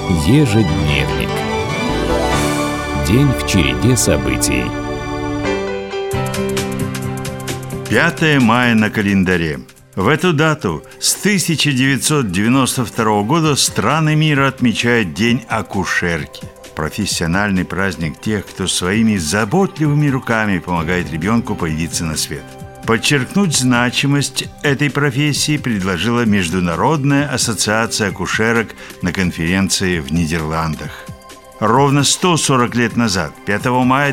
Ежедневник. День в череде событий. 5 мая на календаре. В эту дату с 1992 года страны мира отмечают День акушерки. Профессиональный праздник тех, кто своими заботливыми руками помогает ребенку появиться на свет. Подчеркнуть значимость этой профессии предложила Международная ассоциация акушерок на конференции в Нидерландах. Ровно 140 лет назад, 5 мая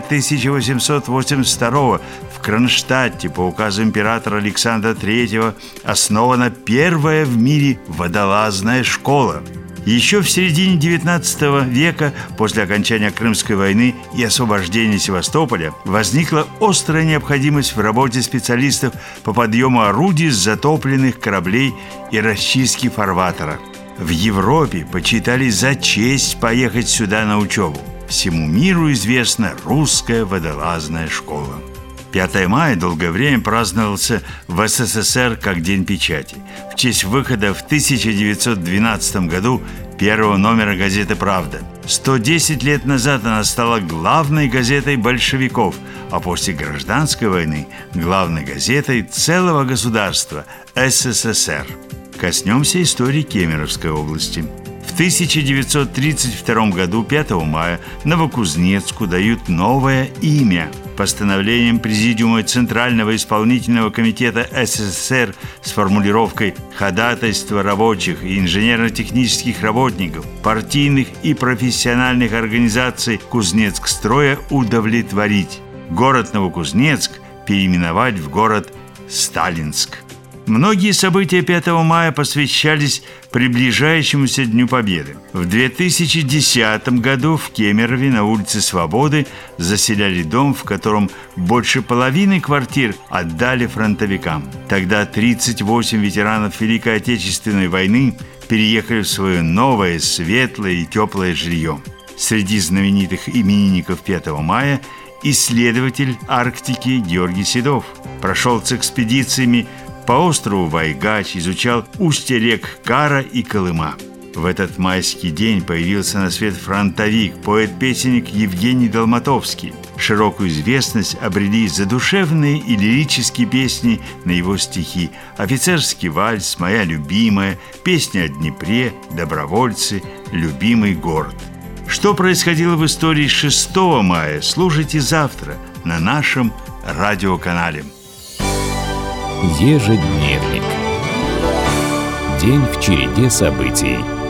1882 в Кронштадте по указу императора Александра III основана первая в мире водолазная школа. Еще в середине XIX века, после окончания Крымской войны и освобождения Севастополя, возникла острая необходимость в работе специалистов по подъему орудий с затопленных кораблей и расчистке фарватера. В Европе почитали за честь поехать сюда на учебу. Всему миру известна русская водолазная школа. 5 мая долгое время праздновался в СССР как День печати в честь выхода в 1912 году первого номера газеты «Правда». 110 лет назад она стала главной газетой большевиков, а после гражданской войны – главной газетой целого государства – СССР. Коснемся истории Кемеровской области. В 1932 году, 5 мая, Новокузнецку дают новое имя. Постановлением Президиума Центрального исполнительного комитета СССР с формулировкой «Ходатайство рабочих и инженерно-технических работников, партийных и профессиональных организаций Кузнецкстроя удовлетворить. Город Новокузнецк переименовать в город Сталинск». Многие события 5 мая посвящались приближающемуся Дню Победы. В 2010 году в Кемерове на улице Свободы заселяли дом, в котором больше половины квартир отдали фронтовикам. Тогда 38 ветеранов Великой Отечественной войны переехали в свое новое, светлое и теплое жилье. Среди знаменитых именинников 5 мая исследователь Арктики Георгий Седов. Прошел с экспедициями по острову Вайгач, изучал устья рек Кара и Колыма. В этот майский день появился на свет фронтовик, поэт-песенник Евгений Долматовский. Широкую известность обрели задушевные и лирические песни на его стихи: «Офицерский вальс», «Моя любимая», «Песня о Днепре», «Добровольцы», «Любимый город». Что происходило в истории 6 мая, слушайте завтра на нашем радиоканале. Ежедневник. День в череде событий.